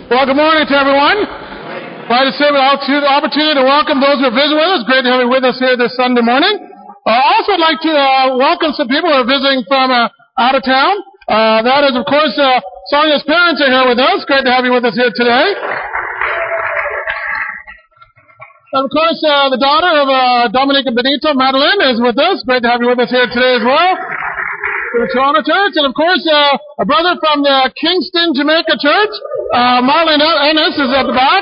Well, good morning to everyone. Glad to say we have the opportunity to welcome those who are visiting with us. Great to have you with us here this Sunday morning. Also, I'd like to welcome some people who are visiting from out of town. That is, of course, Sonia's parents are here with us. Great to have you with us here today. And, of course, the daughter of Dominic and Benito, Madeline, is with us. Great to have you with us here today as well. To the Toronto Church. And, of course, a brother from the Kingston, Jamaica Church, Marlon Ennis, is at the back.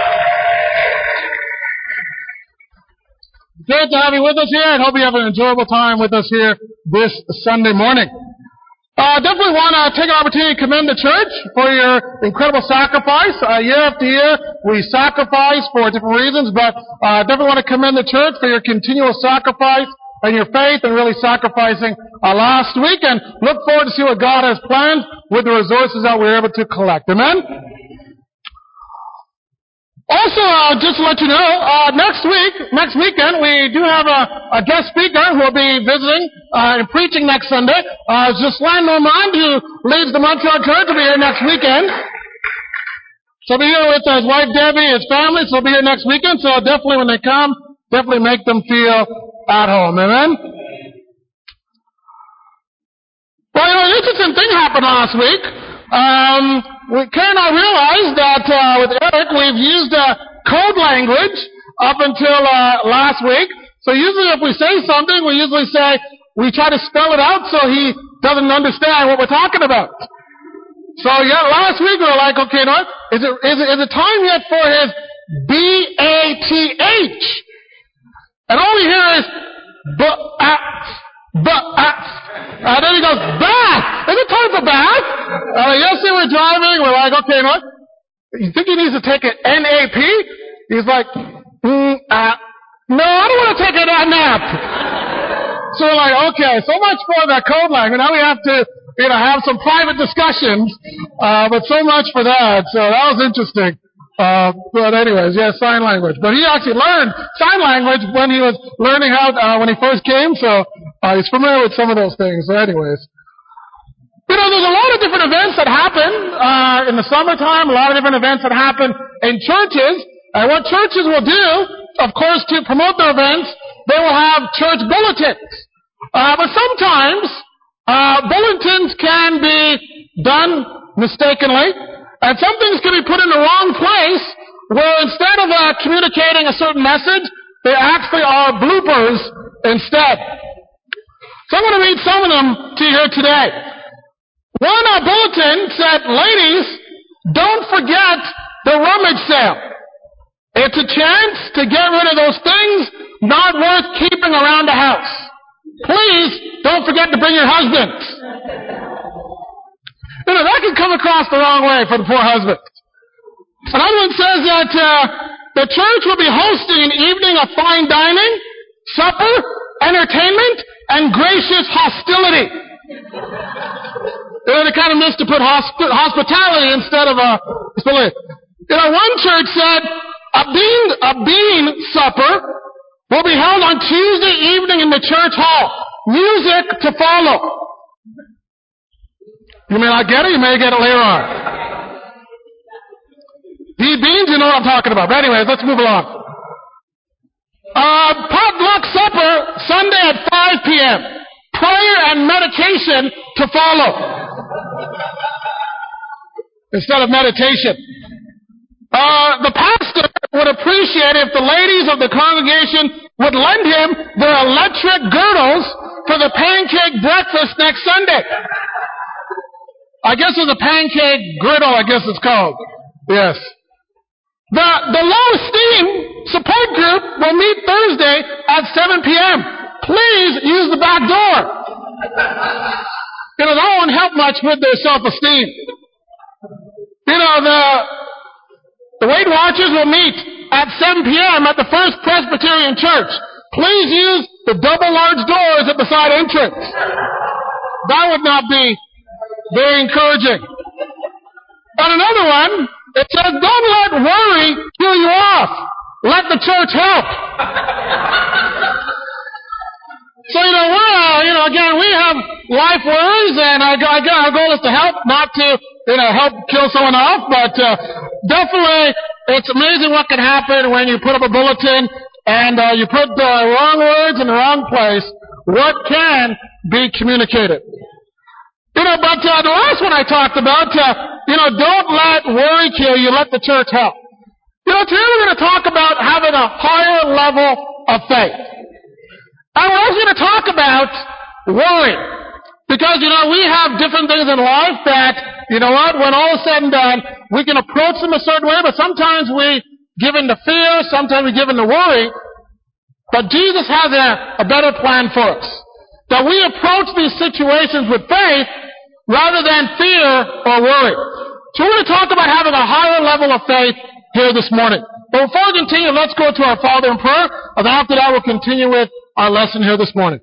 Great to have you with us here, and hope you have an enjoyable time with us here this Sunday morning. Definitely want to take an opportunity to commend the church for your incredible sacrifice. Year after year, we sacrifice for different reasons, but definitely want to commend the church for your continual sacrifice and your faith and really sacrificing last week, and look forward to see what God has planned with the resources that we're able to collect. Amen? Also, just to let you know, next weekend, we do have a guest speaker who will be visiting and preaching next Sunday. Ghislain Normand, who leads the Montreal Church, will be here next weekend. So he'll be here with his wife Debbie, his family, so he'll be here next weekend. So definitely when they come, definitely make them feel at home. Amen? Well, an interesting thing happened last week. Karen and I realized that with Eric, we've used code language up until last week. So usually if we say something, we try to spell it out so he doesn't understand what we're talking about. So yeah, last week we were like, okay, no, is it time yet for his B-A-T-H? And all we hear is but-ats. And then he goes, bath! Is it time for bath? Yesterday we're driving, we're like, okay, no, you think he needs to take an N-A-P? He's like, no, I don't want to take a nap. So we're like, okay, so much for the code language. Now we have to, have some private discussions, but so much for that. So that was interesting. But anyways, yeah, sign language. But he actually learned sign language when he was learning how, when he first came, so he's familiar with some of those things. So anyways. There's a lot of different events that happen in the summertime, a lot of different events that happen in churches. And what churches will do, of course, to promote their events, they will have church bulletins. But sometimes bulletins can be done mistakenly. And some things can be put in the wrong place, where instead of communicating a certain message, they actually are bloopers instead. So I'm going to read some of them to you here today. One bulletin said, ladies, don't forget the rummage sale. It's a chance to get rid of those things not worth keeping around the house. Please don't forget to bring your husbands. That can come across the wrong way for the poor husband. Another one says that the church will be hosting an evening of fine dining, supper, entertainment, and gracious hostility. They kind of missed to put hospitality instead of hostility. One church said a bean supper will be held on Tuesday evening in the church hall. Music to follow. You may not get it, you may get it later on. Beans, you know what I'm talking about. But anyways, let's move along. Potluck supper, Sunday at 5 p.m. Prayer and meditation to follow. Instead of meditation. The pastor would appreciate if the ladies of the congregation would lend him their electric girdles for the pancake breakfast next Sunday. I guess it's a pancake griddle, I guess it's called. Yes. The low esteem support group will meet Thursday at 7 p.m. Please use the back door. That won't help much with their self-esteem. The Weight Watchers will meet at 7 p.m. at the First Presbyterian Church. Please use the double large doors at the side entrance. That would not be very encouraging. And another one, it says, don't let worry kill you off. Let the church help. So, again, we have life worries, and our goal is to help, not to, help kill someone off, but definitely, it's amazing what can happen when you put up a bulletin and you put the wrong words in the wrong place. What can be communicated? But the last one I talked about, don't let worry kill you, let the church help. Today we're going to talk about having a higher level of faith. And we're also going to talk about worry. Because, we have different things in life that, when all is said and done, we can approach them a certain way, but sometimes we give in to fear, sometimes we give in to worry. But Jesus has a better plan for us. That we approach these situations with faith rather than fear or worry. So we're going to talk about having a higher level of faith here this morning. But before we continue, let's go to our Father in prayer, and then after that we'll continue with our lesson here this morning.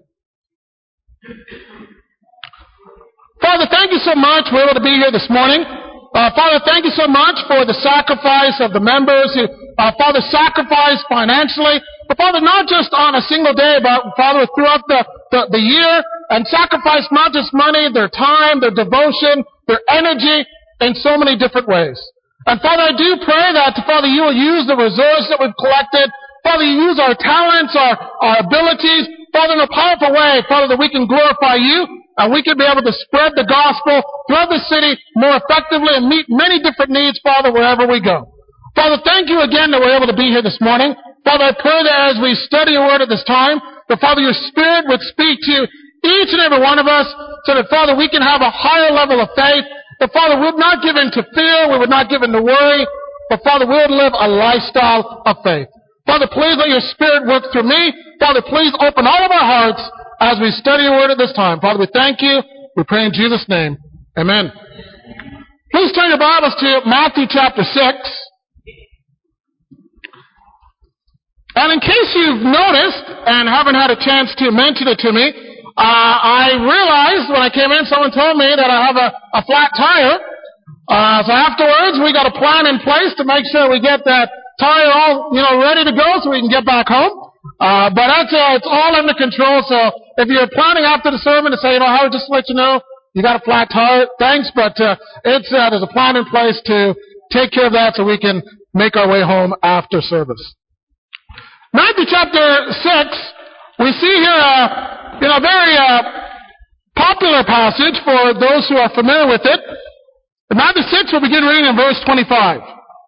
Father, thank you so much we're able to be here this morning. Father, thank you so much for the sacrifice of the members who, Father, sacrificed financially. But Father, not just on a single day, but Father, throughout the year, and sacrificed not just money, their time, their devotion, their energy, in so many different ways. And Father, I do pray that, Father, you will use the resources that we've collected. Father, you use our talents, our abilities, Father, in a powerful way, Father, that we can glorify you, and we can be able to spread the gospel throughout the city more effectively and meet many different needs, Father, wherever we go. Father, thank you again that we're able to be here this morning. Father, I pray that as we study your word at this time, that, Father, your Spirit would speak to each and every one of us so that, Father, we can have a higher level of faith. That, Father, we would not give in to fear, we would not give in to worry, but, Father, we would live a lifestyle of faith. Father, please let your Spirit work through me. Father, please open all of our hearts as we study your word at this time. Father, we thank you. We pray in Jesus' name. Amen. Please turn your Bibles to Matthew chapter 6. And in case you've noticed and haven't had a chance to mention it to me, I realized when I came in, someone told me that I have a flat tire. So afterwards, we got a plan in place to make sure we get that tire all, ready to go so we can get back home. But it's all under control. So if you're planning after the sermon to say, Howard, just to let you know, you got a flat tire, thanks, but there's a plan in place to take care of that so we can make our way home after service. Matthew chapter 6, we see here a very popular passage for those who are familiar with it. In Matthew 6, we'll begin reading in verse 25.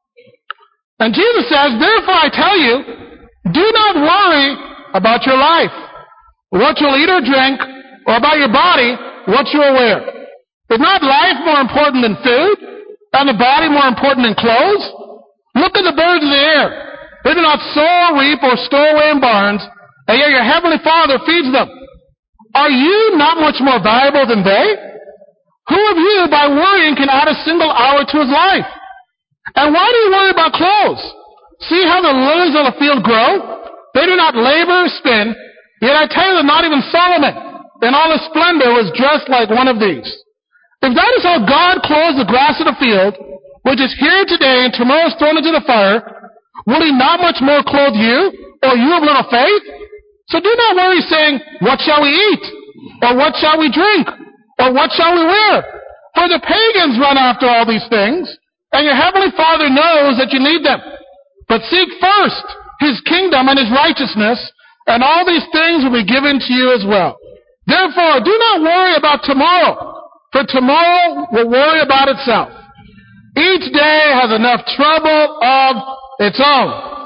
And Jesus says, "Therefore I tell you, do not worry about your life, what you'll eat or drink, or about your body, what you will wear. Is not life more important than food, and the body more important than clothes? Look at the birds of the air. They do not sow or reap or store away in barns, and yet your heavenly Father feeds them. Are you not much more valuable than they? Who of you, by worrying, can add a single hour to his life? And why do you worry about clothes? See how the lilies of the field grow? They do not labor or spin. Yet I tell you that not even Solomon, in all his splendor, was dressed like one of these. If that is how God clothes the grass of the field, which is here today and tomorrow is thrown into the fire, will he not much more clothe you, or you of little faith? So do not worry, saying, what shall we eat? Or what shall we drink? Or what shall we wear? For the pagans run after all these things, and your heavenly Father knows that you need them. But seek first his kingdom and his righteousness, and all these things will be given to you as well. Therefore, do not worry about tomorrow, for tomorrow will worry about itself. Each day has enough trouble of its own.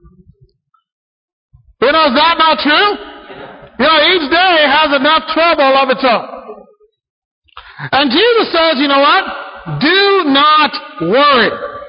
Is that not true? Each day has enough trouble of its own. And Jesus says, you know what? Do not worry.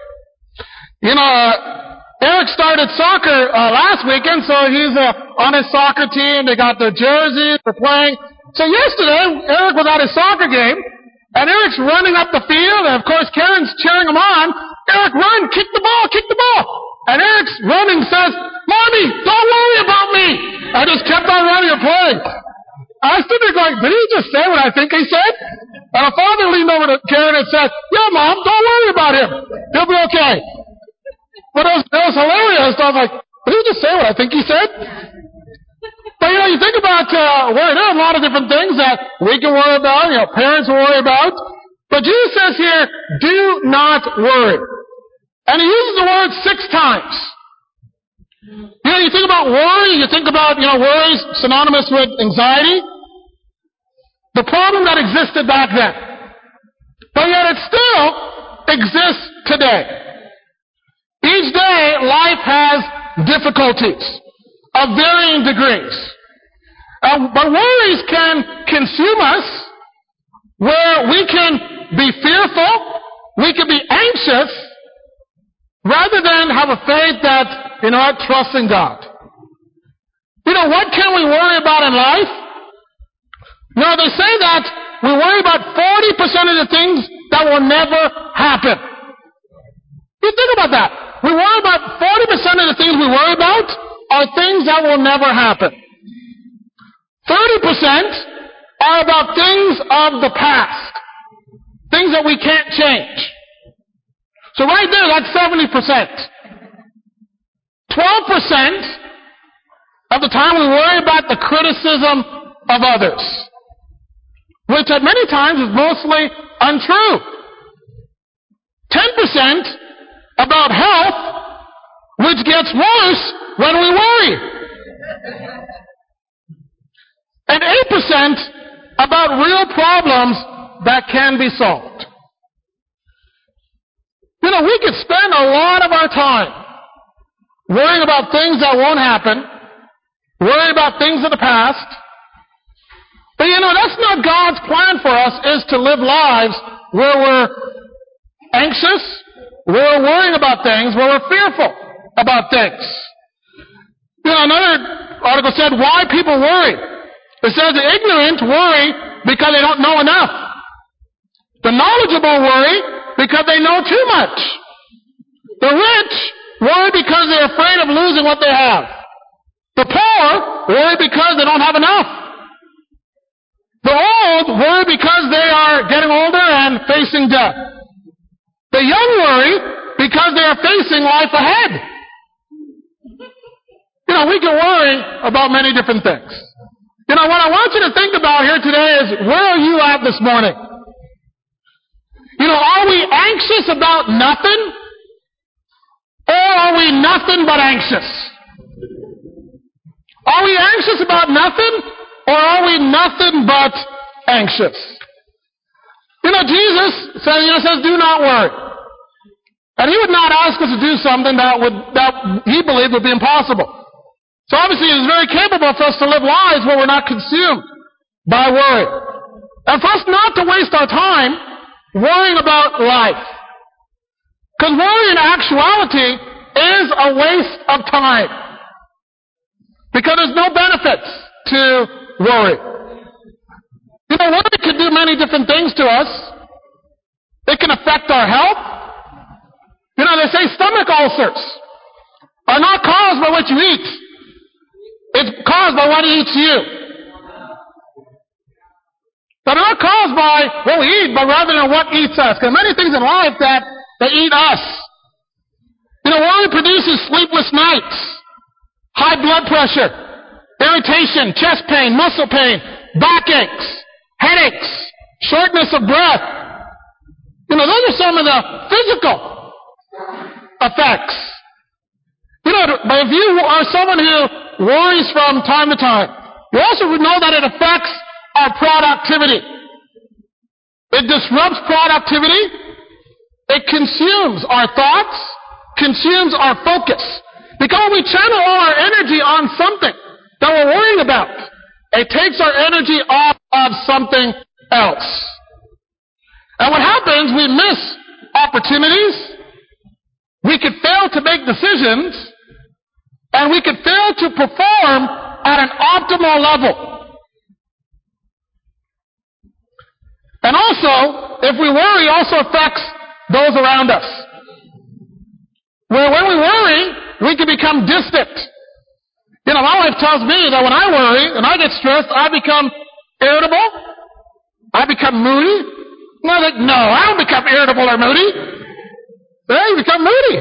Eric started soccer last weekend, so he's on his soccer team. They got their jerseys, they're playing. So yesterday, Eric was at his soccer game, and Eric's running up the field, and of course Karen's cheering him on. Eric, run, kick the ball, kick the ball. And Eric's running, says, Mommy, don't worry about me. I just kept on running and playing. I stood there going, did he just say what I think he said? And a father leaned over to Karen and said, yeah, Mom, don't worry about him. He'll be okay. But it was hilarious. I was like, did he just say what I think he said? But, you think about worry. There are a lot of different things that we can worry about, parents worry about. But Jesus says here, do not worry. And he uses the word 6 times. You think about worry, you think about, worry synonymous with anxiety. The problem that existed back then. But yet it still exists today. Each day, life has difficulties of varying degrees. But worries can consume us, where we can be fearful, we can be anxious, rather than have a faith that, trust in God. What can we worry about in life? They say that we worry about 40% of the things that will never happen. You think about that. We worry about 40% of the things we worry about are things that will never happen. 30% are about things of the past. Things that we can't change. So right there, that's 70%. 12% of the time we worry about the criticism of others, which at many times is mostly untrue. 10% about health, which gets worse when we worry. And 8% about real problems that can be solved. We could spend a lot of our time worrying about things that won't happen, worrying about things of the past. But that's not God's plan for us, is to live lives where we're anxious, where we're worrying about things, where we're fearful about things. Another article said, why people worry. It says the ignorant worry because they don't know enough. The knowledgeable worry because they know too much. The rich worry because they're afraid of losing what they have. The poor worry because they don't have enough. The old worry because they are getting older and facing death. The young worry because they are facing life ahead. We can worry about many different things. What I want you to think about here today is, where are you at this morning? Are we anxious about nothing? Or are we nothing but anxious? Are we anxious about nothing? Or are we nothing but anxious? Jesus says, do not worry. And he would not ask us to do something that he believed would be impossible. So obviously he is very capable for us to live lives where we're not consumed by worry. And for us not to waste our time worrying about life. Because worry in actuality is a waste of time. Because there's no benefits to worry. Worry can do many different things to us. It can affect our health. They say stomach ulcers are not caused by what you eat. It's caused by what eats you. They're not caused by what we eat, but rather than what eats us. There are many things in life that eat us. Worry produces sleepless nights, high blood pressure, irritation, chest pain, muscle pain, backaches, headaches, shortness of breath. Those are some of the physical effects. But if you are someone who worries from time to time, you also know that it affects our productivity. It disrupts productivity. It consumes our thoughts, consumes our focus. Because we channel all our energy on something that we're worrying about, it takes our energy off of something else. And what happens, we miss opportunities, we could fail to make decisions, and we could fail to perform at an optimal level. And also, if we worry, also affects those around us. Where when we worry, we can become distant. My wife tells me that when I worry and I get stressed, I become irritable. I become moody. And I think, no, I don't become irritable or moody. You become moody.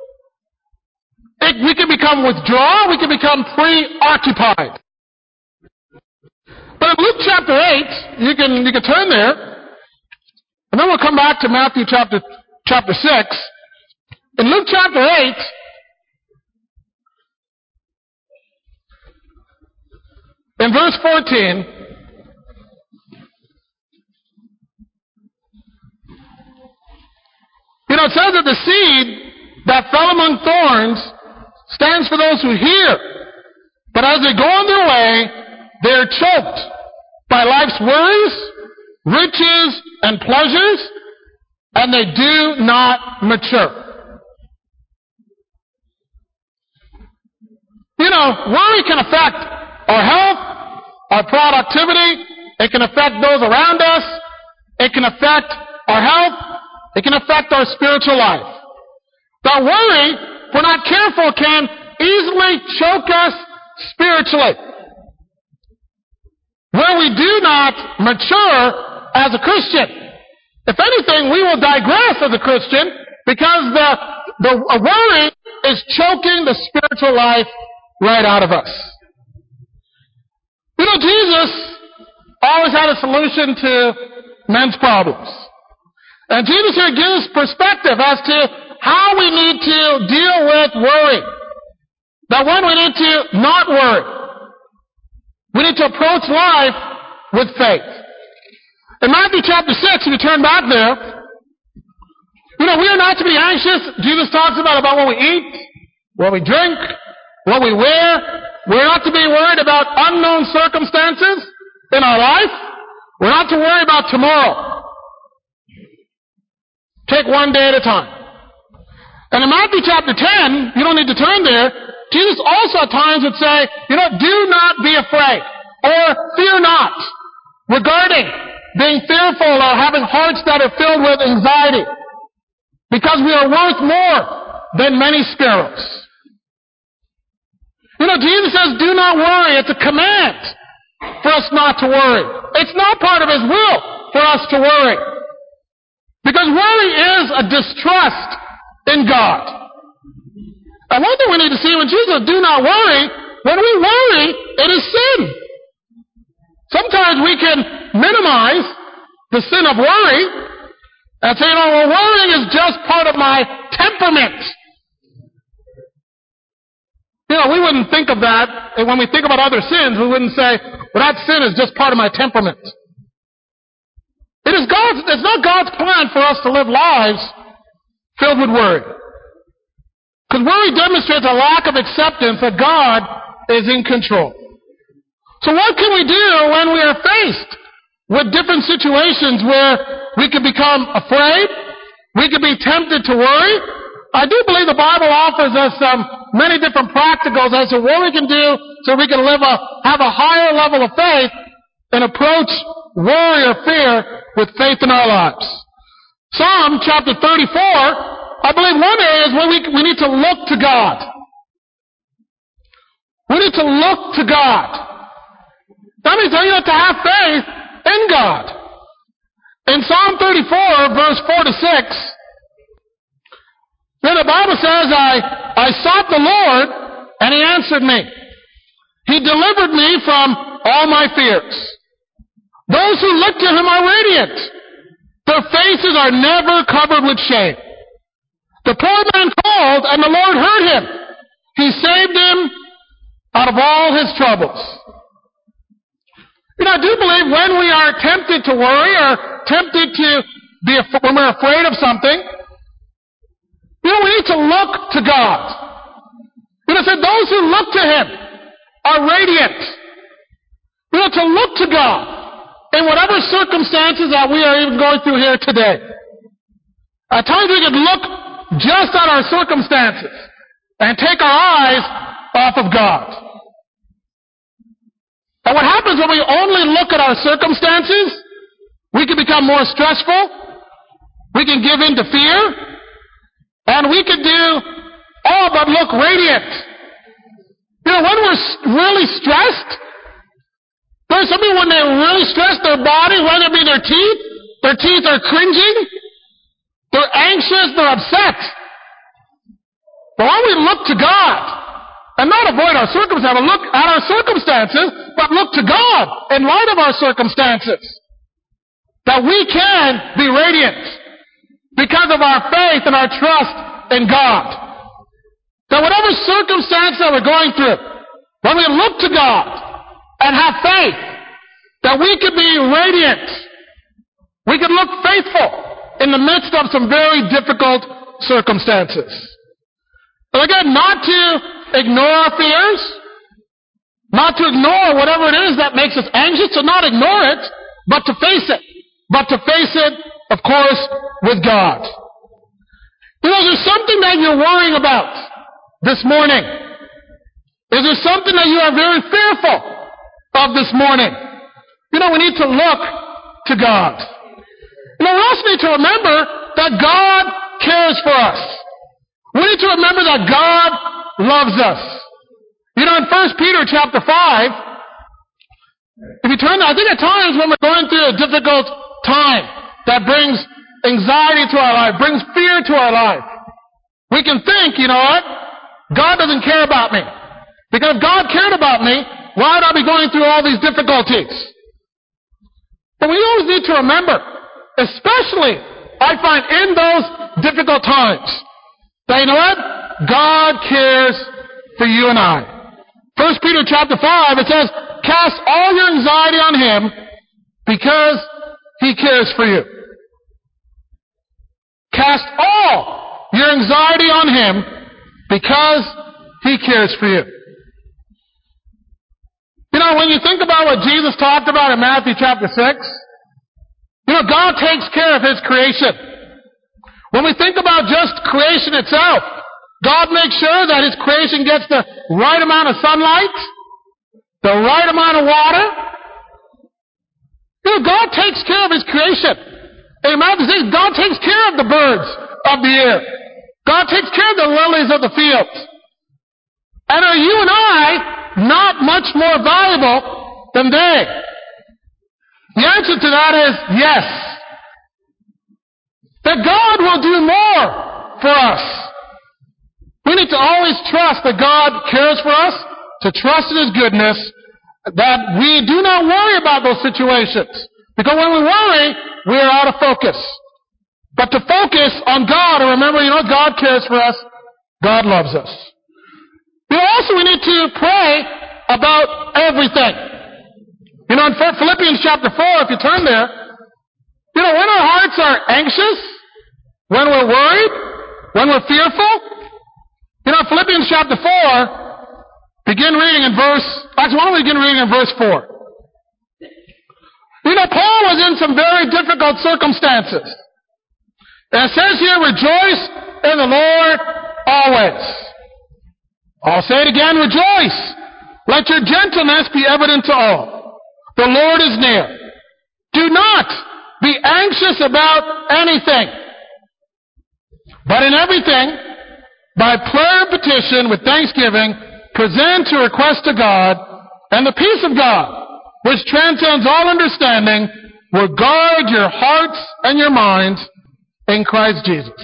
We can become withdrawn. We can become preoccupied. But in Luke chapter 8, you can turn there, and then we'll come back to Matthew chapter 6. In Luke chapter 8, in verse 14, it says that the seed that fell among thorns stands for those who hear. But as they go on their way, they're choked by life's worries, riches, and pleasures, and they do not mature. Worry can affect our health, our productivity. It can affect those around us. It can affect our health. It can affect our spiritual life. But worry, if we're not careful, can easily choke us spiritually. Where we do not mature as a Christian. If anything, we will digress as a Christian because the worry is choking the spiritual life right out of us. Jesus always had a solution to men's problems. And Jesus here gives perspective as to how we need to deal with worry. That when we need to not worry. We need to approach life with faith. In Matthew chapter 6, if you turn back there, we are not to be anxious. Jesus talks about what we eat, what we drink, what we wear. We're not to be worried about unknown circumstances in our life. We're not to worry about tomorrow. Take one day at a time. And in Matthew chapter 10, you don't need to turn there, Jesus also at times would say, do not be afraid or fear not regarding being fearful or having hearts that are filled with anxiety because we are worth more than many sparrows. Jesus says, do not worry. It's a command for us not to worry. It's not part of His will for us to worry. Because worry is a distrust in God. And one thing we need to see when Jesus says, do not worry, when we worry, it is sin. Sometimes we can minimize the sin of worry and say, worrying is just part of my temperament. We wouldn't think of that. And when we think about other sins, we wouldn't say, that sin is just part of my temperament. It's not God's plan for us to live lives filled with worry. Because worry demonstrates a lack of acceptance that God is in control. So what can we do when we are faced with different situations where we could become afraid, we could be tempted to worry? I do believe the Bible offers us many different practicals as to what we can do so we can have a higher level of faith and approach worry or fear with faith in our lives. Psalm chapter 34, I believe one area is where we need to look to God. We need to look to God. That means you have to have faith in God. In Psalm 34, verse 4 to 6, then the Bible says, I sought the Lord, and He answered me. He delivered me from all my fears. Those who look to Him are radiant. Their faces are never covered with shame. The poor man called, and the Lord heard him. He saved him out of all his troubles. I do believe when we are tempted to worry or tempted to when we're afraid of something, we need to look to God. It said those who look to Him are radiant. We need to look to God in whatever circumstances that we are even going through here today. At times we can look just at our circumstances and take our eyes off of God. And what happens when we only look at our circumstances, we can become more stressful, we can give in to fear, and we can do all but look radiant. When we're really stressed, there's some people when they're really stressed, their body, whether it be their teeth are cringing, they're anxious, they're upset. But when we look to God, and not avoid our circumstances, but look at our circumstances, but look to God in light of our circumstances, that we can be radiant because of our faith and our trust in God. That whatever circumstance that we're going through, when we look to God and have faith, that we could be radiant. We could look faithful in the midst of some very difficult circumstances. But again, not to ignore our fears, not to ignore whatever it is that makes us anxious, to not ignore it, but to face it. But to face it, of course, with God. You know, is there something that you're worrying about this morning? Is there something that you are very fearful of this morning? You know, we need to look to God. You know, we also need to remember that God cares for us. We need to remember that God loves us. You know, in 1 Peter chapter 5, if you turn, I think at times when we're going through a difficult time that brings anxiety to our life, brings fear to our life, we can think, you know what? God doesn't care about me. Because if God cared about me, why would I be going through all these difficulties? But we always need to remember, especially, I find, in those difficult times, that, you know what? God cares for you and I. 1 Peter chapter 5, it says, cast all your anxiety on Him because He cares for you. Cast all your anxiety on Him because He cares for you. You know, when you think about what Jesus talked about in Matthew chapter 6, you know, God takes care of His creation. When we think about just creation itself, God makes sure that His creation gets the right amount of sunlight, the right amount of water. You know, God takes care of His creation. In Matthew 6, God takes care of the birds of the air. God takes care of the lilies of the field. And are you and I not much more valuable than they? The answer to that is yes. That God will do more for us. We need to always trust that God cares for us, to trust in His goodness, that we do not worry about those situations. Because when we worry, we are out of focus. But to focus on God and remember, you know, God cares for us. God loves us. You know, also we need to pray about everything. You know, in Philippians chapter 4, if you turn there, you know, when our hearts are anxious, when we're worried, when we're fearful, you know, Philippians chapter 4, begin reading in verse 4. You know, Paul was in some very difficult circumstances. And it says here, rejoice in the Lord always. I'll say it again, rejoice. Let your gentleness be evident to all. The Lord is near. Do not be anxious about anything, but in everything, by prayer and petition with thanksgiving, present your request to God, and the peace of God, which transcends all understanding, will guard your hearts and your minds in Christ Jesus.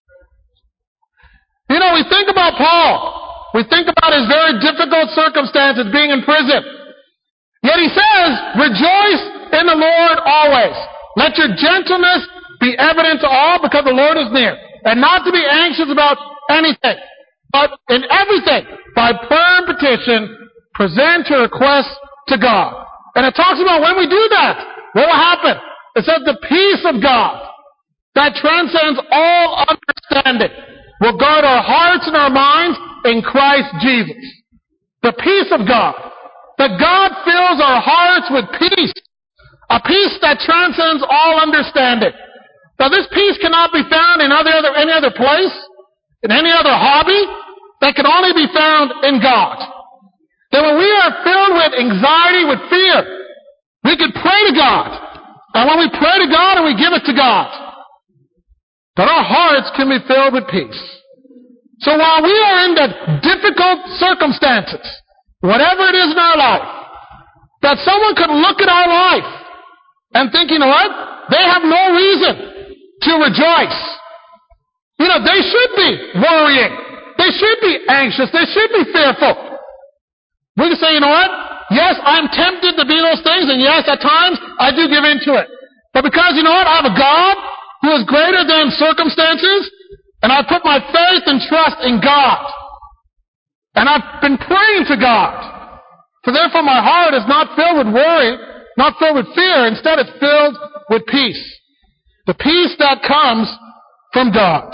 You know, we think about Paul. We think about his very difficult circumstances being in prison. Yet he says, rejoice in the Lord always. Let your gentleness be evident to all because the Lord is near. And not to be anxious about anything, but in everything, by prayer and petition, present your requests to God. And it talks about when we do that, what will happen? It says the peace of God that transcends all understanding will guard our hearts and our minds in Christ Jesus. The peace of God. That God fills our hearts with peace. A peace that transcends all understanding. Now this peace cannot be found in any other place, in any other hobby. That can only be found in God. That when we are filled with anxiety, with fear, we can pray to God. And when we pray to God and we give it to God, that our hearts can be filled with peace. So while we are in the difficult circumstances, whatever it is in our life, that someone could look at our life and think, you know what? They have no reason to rejoice. You know, they should be worrying. They should be anxious. They should be fearful. We can say, you know what? Yes, I'm tempted to be those things, and yes, at times, I do give in to it. But because, you know what? I have a God who is greater than circumstances, And I put my faith and trust in God. And I've been praying to God. So therefore my heart is not filled with worry, not filled with fear. Instead it's filled with peace. The peace that comes from God.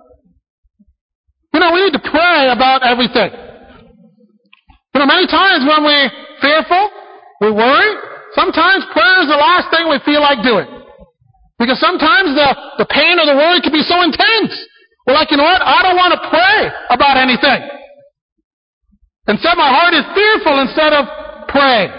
We need to pray about everything. Many times when we're fearful, we worry, sometimes prayer is the last thing we feel like doing. Because sometimes the pain or the worry can be so intense. We're like, you know what? I don't want to pray about anything. Instead, my heart is fearful instead of praying.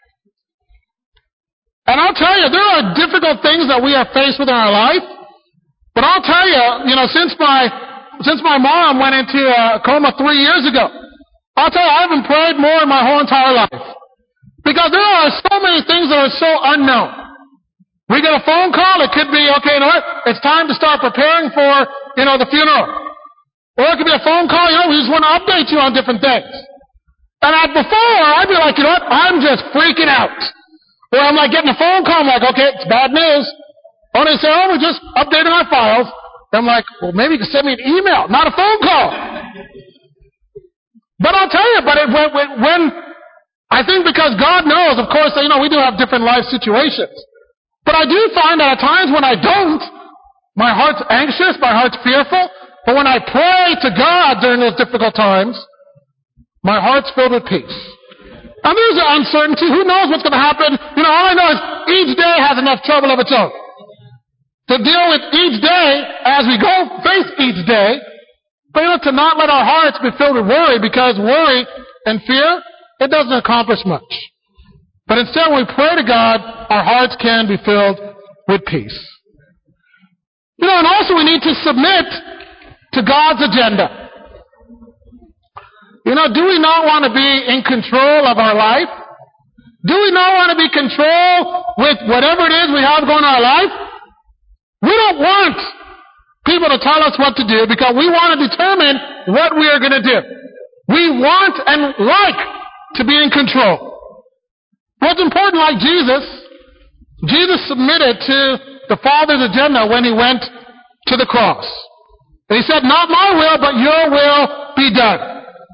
And I'll tell you, there are difficult things that we are faced with in our life. But I'll tell you, since my mom went into a coma 3 years ago, I'll tell you, I haven't prayed more in my whole entire life. Because there are so many things that are so unknown. We get a phone call, it could be, okay, you know what? It's time to start preparing for, the funeral. Or it could be a phone call, we just want to update you on different things. And before, I'd be like, you know what? I'm just freaking out. Or I'm like getting a phone call, I'm like, okay, it's bad news. Or they say, we're just updating our files. I'm like, well, maybe you can send me an email, not a phone call. But I'll tell you, when I think because God knows, of course, we do have different life situations. But I do find that at times when I don't, my heart's anxious, my heart's fearful. But when I pray to God during those difficult times, my heart's filled with peace. And there's an uncertainty. Who knows what's going to happen? All I know is each day has enough trouble of its own. To deal with each day as we go face each day, but to not let our hearts be filled with worry, because worry and fear, it doesn't accomplish much. But instead when we pray to God, our hearts can be filled with peace. And also we need to submit to God's agenda. Do we not want to be in control of our life? Do we not want to be in control with whatever it is we have going on in our life? We don't want people to tell us what to do because we want to determine what we are going to do. We want and like to be in control. What's important, like Jesus submitted to the Father's agenda when he went to the cross. And he said, not my will, but your will be done.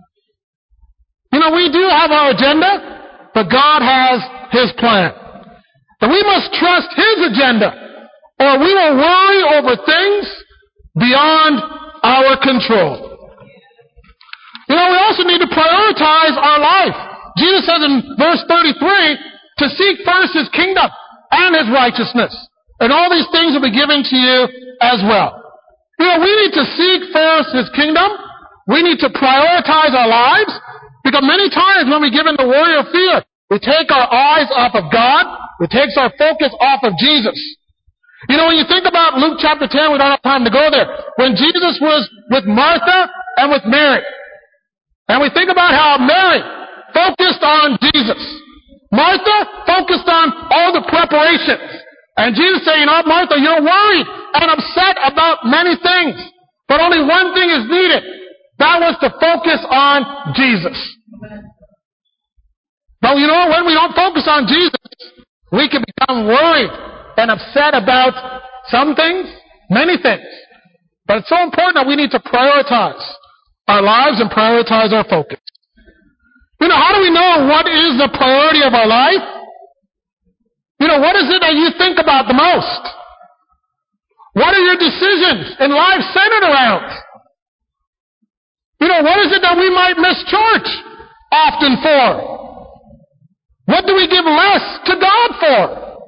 We do have our agenda, but God has his plan. And we must trust his agenda, or we will worry over things beyond our control. We also need to prioritize our life. Jesus says in verse 33, to seek first his kingdom and his righteousness, and all these things will be given to you as well. We need to seek first his kingdom. We need to prioritize our lives, because many times when we give in to worry or fear, we take our eyes off of God, it takes our focus off of Jesus. When you think about Luke chapter 10, we don't have time to go there. When Jesus was with Martha and with Mary, and we think about how Mary focused on Jesus. Martha focused on all the preparations. And Jesus said, Martha, you're worried and upset about many things, but only one thing is needed. That was to focus on Jesus. But when we don't focus on Jesus, we can become worried and upset about some things, many things. But it's so important that we need to prioritize our lives and prioritize our focus. How do we know what is the priority of our life? What is it that you think about the most? What are your decisions in life centered around? What is it that we might miss church often for? What do we give less to God for?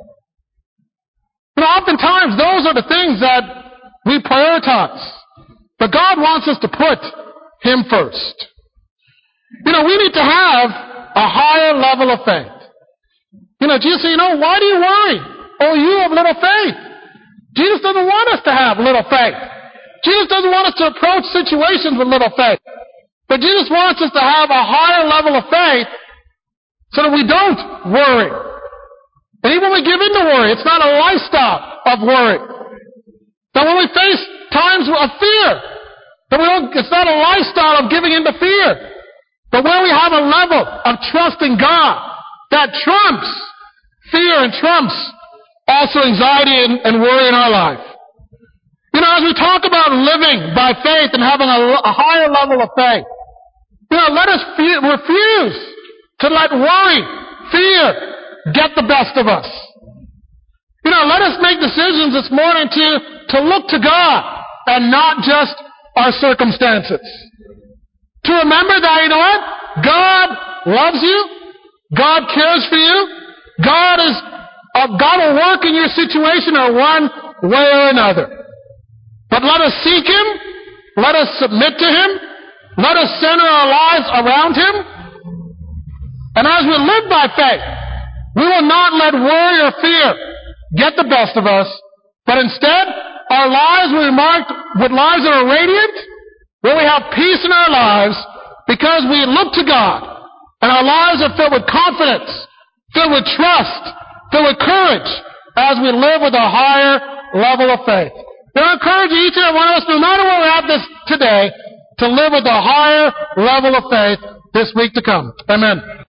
Oftentimes those are the things that we prioritize. But God wants us to put him first. We need to have a higher level of faith. Jesus said, why do you worry? Oh, you have little faith. Jesus doesn't want us to have little faith. Jesus doesn't want us to approach situations with little faith. But Jesus wants us to have a higher level of faith so that we don't worry. And even when we give in to worry, it's not a lifestyle of worry. That when we face times of fear, it's not a lifestyle of giving in to fear. But when we have a level of trust in God that trumps fear and trumps also anxiety and worry in our life. As we talk about living by faith and having a higher level of faith, let us refuse to let worry, fear, get the best of us. Let us make decisions this morning to look to God and not just our circumstances. To remember that, God loves you. God cares for you. God will work in your situation in one way or another. But let us seek Him. Let us submit to Him. Let us center our lives around Him. And as we live by faith, we will not let worry or fear get the best of us, but instead, our lives will be marked with lives that are radiant, where we have peace in our lives because we look to God, and our lives are filled with confidence, filled with trust, filled with courage, as we live with a higher level of faith. I encourage each and every one of us, no matter where we're at this today, to live with a higher level of faith this week to come. Amen.